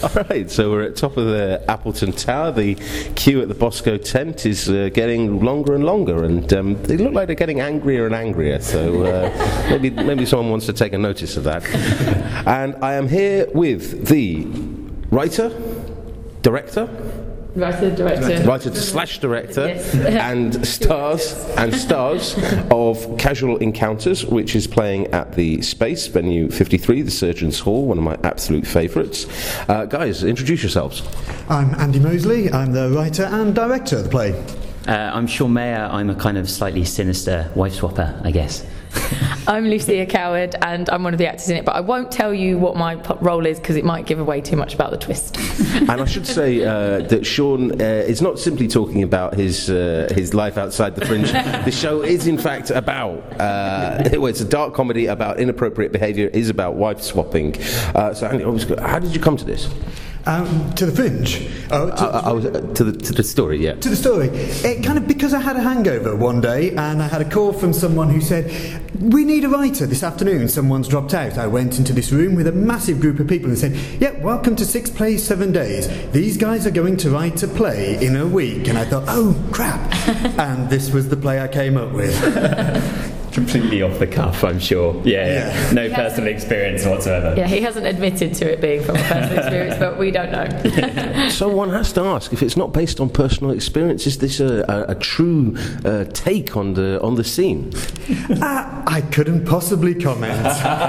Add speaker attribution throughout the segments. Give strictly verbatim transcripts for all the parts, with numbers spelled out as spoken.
Speaker 1: All right, so we're at top of the Appleton Tower. The queue at the Bosco tent is uh, getting longer and longer, and um, they look like they're getting angrier and angrier. So uh, maybe maybe someone wants to take a notice of that. And I am here with the writer, director.
Speaker 2: Writer, director,
Speaker 1: writer slash director,
Speaker 2: yes.
Speaker 1: and stars and stars of Casual Encounters, which is playing at the Space Venue fifty-three, the Surgeons Hall, one of my absolute favourites. Uh, guys, introduce yourselves.
Speaker 3: I'm Andy Mosley. I'm the writer and director of the play.
Speaker 4: Uh, I'm Sean Mayer. I'm a kind of slightly sinister wife swapper, I guess.
Speaker 2: I'm Lucia Coward, and I'm one of the actors in it, but I won't tell you what my role is because it might give away too much about the twist.
Speaker 1: And I should say uh, that Sean uh, is not simply talking about his uh, his life outside the fringe. The show is in fact about uh, well, it's a dark comedy about inappropriate behaviour. It is about wife swapping. Uh, so Andy, how did you come to this?
Speaker 3: Um, to the fringe. Oh, to,
Speaker 1: I, I was, uh, to the to the story, yeah.
Speaker 3: To the story. It kind of because I had a hangover one day, and I had a call from someone who said, "We need a writer this afternoon. Someone's dropped out." I went into this room with a massive group of people and said, "Yep, welcome to Six Plays Seven Days. These guys are going to write a play in a week." And I thought, "Oh crap!" And this was the play I came up with.
Speaker 4: Completely off the cuff, I'm sure. Yeah, yeah. yeah. No personal experience whatsoever.
Speaker 2: Yeah, he hasn't admitted to it being from a personal experience, but we don't know.
Speaker 1: So one has to ask, if it's not based on personal experience, is this a, a, a true uh, take on the on the scene?
Speaker 3: Uh, I couldn't possibly comment.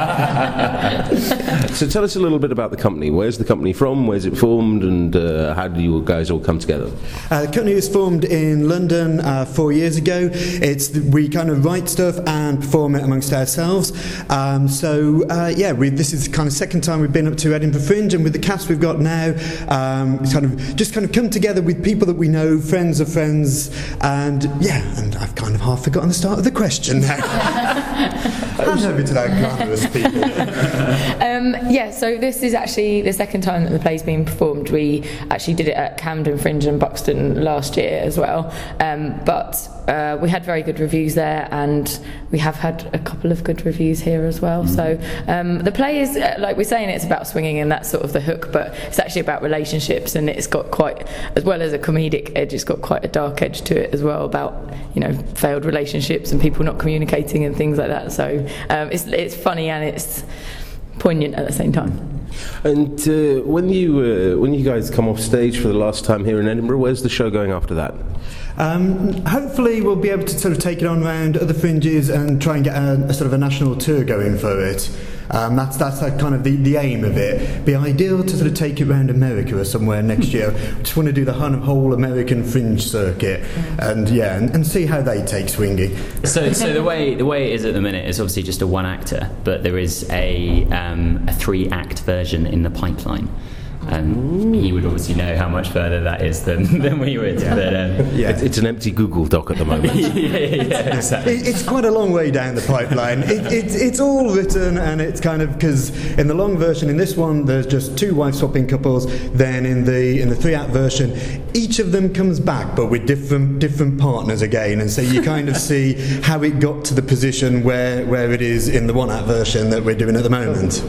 Speaker 1: So tell us a little bit about the company. Where's the company from? Where's it formed? And uh, how do you guys all come together?
Speaker 3: Uh, the company was formed in London uh, four years ago. It's the, we kind of write stuff and perform it amongst ourselves. Um, so uh, yeah, we, this is the kind of second time we've been up to Edinburgh Fringe, and with the cast we've got now, um, it's kind of just kind of come together with people that we know, friends of friends, and yeah, and I've kind of half forgotten the start of the question now. Hand over to that glamorous people.
Speaker 2: um, yeah, so this is actually the second time that the play's been performed. We actually did it at Camden Fringe and Buxton last year as well, um, but uh, we had very good reviews there, and we have had a couple of good reviews here as well. Mm. So um, the play is, uh, like we're saying, it's about swinging, and that's sort of the hook, but it's actually about relationships, and it's got quite, as well as a comedic edge, it's got quite a dark edge to it as well, about, you know, failed relationships and people not communicating and things like that. So um, it's it's funny and it's poignant at the same time.
Speaker 1: And uh, when you uh, when you guys come off stage for the last time here in Edinburgh, where's the show going after that?
Speaker 3: Um, hopefully we'll be able to sort of take it on around other fringes and try and get a, a sort of a national tour going for it. Um, that's that's like kind of the, the aim of it. It'd be ideal to sort of take it around America or somewhere next year. We just want to do the whole American fringe circuit, and yeah, and, and see how they take swinging.
Speaker 4: So, so the way the way it is at the minute is obviously just a one actor, but there is a um, a three act version in the pipeline. Um, he would obviously know how much further that is than, than we would.
Speaker 1: Yeah.
Speaker 4: But, um,
Speaker 1: yeah. It's, it's an empty Google Doc at the moment.
Speaker 4: yeah, yeah, exactly.
Speaker 3: it, it's quite a long way down the pipeline. It, it, it's all written, and it's kind of, because in the long version, in this one, there's just two wife-swapping couples. Then in the in the three-act version, each of them comes back, but with different different partners again, and so you kind of see how it got to the position where where it is in the one-act version that we're doing at the moment.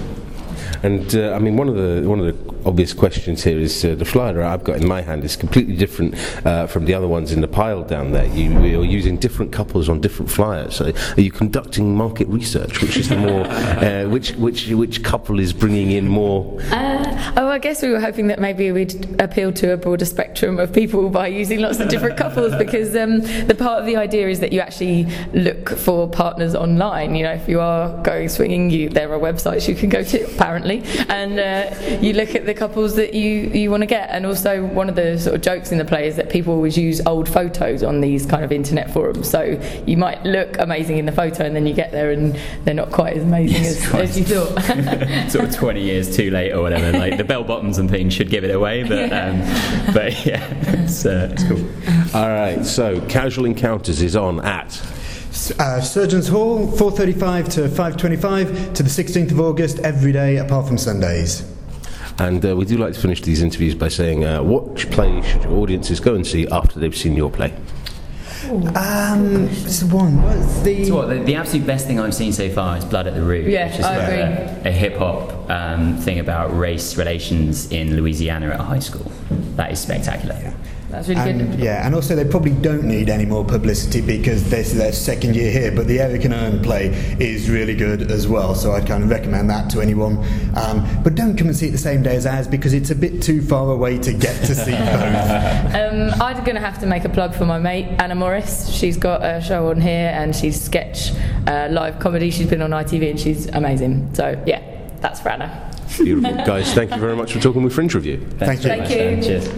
Speaker 1: And uh, I mean, one of the one of the obvious questions here is uh, the flyer I've got in my hand is completely different uh, from the other ones in the pile down there. You, you're using different couples on different flyers. So are you conducting market research? Which is the more uh, which which which couple is bringing in more?
Speaker 2: Uh, oh, I guess we were hoping that maybe we'd appeal to a broader spectrum of people by using lots of different couples, because um, the part of the idea is that you actually look for partners online. You know, if you are going swinging, you there are websites you can go to apparently. And uh, you look at the couples that you, you want to get. And also one of the sort of jokes in the play is that people always use old photos on these kind of internet forums, so you might look amazing in the photo and then you get there and they're not quite as amazing yes, as, as you thought.
Speaker 4: Sort of twenty years too late or whatever. Like the bell bottoms and things should give it away, but um, but yeah, it's, uh, it's cool.
Speaker 1: All right, so Casual Encounters is on at
Speaker 3: Uh, Surgeons Hall, four thirty-five to five twenty-five to the sixteenth of August, every day apart from Sundays.
Speaker 1: And uh, we do like to finish these interviews by saying, uh, what play should your audiences go and see after they've seen your play?
Speaker 3: Um, what's the one? What's the?
Speaker 4: So what, the, the absolute best thing I've seen so far is Blood at the Root,
Speaker 2: Yeah,
Speaker 4: which is
Speaker 2: I
Speaker 4: a,
Speaker 2: agree.
Speaker 4: a hip hop um, thing about race relations in Louisiana at a high school. That is spectacular.
Speaker 2: That's really
Speaker 3: And,
Speaker 2: good.
Speaker 3: yeah, and also they probably don't need any more publicity because this is their second year here. But the Eric and Ern play is really good as well, so I'd kind of recommend that to anyone. Um, but don't come and see it the same day as ours because it's a bit too far away to get to see both.
Speaker 2: Um, I'm going to have to make a plug for my mate Anna Morris. She's got a show on here and she's sketch uh, live comedy. She's been on I T V and she's amazing. So yeah, that's for Anna.
Speaker 1: Beautiful. Guys, thank you very much for talking with Fringe Review.
Speaker 3: Thank you.
Speaker 2: Thank you.
Speaker 4: Cheers.